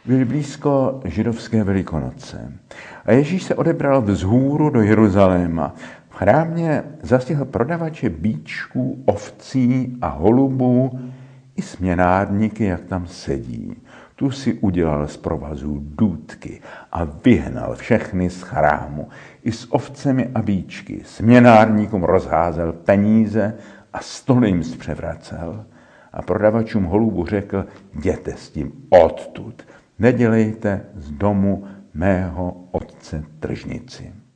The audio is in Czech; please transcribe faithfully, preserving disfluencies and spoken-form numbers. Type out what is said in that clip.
Byly blízko židovské Velikonoce a Ježíš se odebral vzhůru do Jeruzaléma. V chrámě zastihl prodavače bíčků, ovcí a holubů i směnárníky, jak tam sedí. Tu si udělal z provazů důtky a vyhnal všechny z chrámu. I s ovcemi a bíčky směnárníkům rozházel peníze a stoly jim zpřevracel. A prodavačům holubů řekl, jděte s tím odtud, nedělejte z domu mého otce tržnici.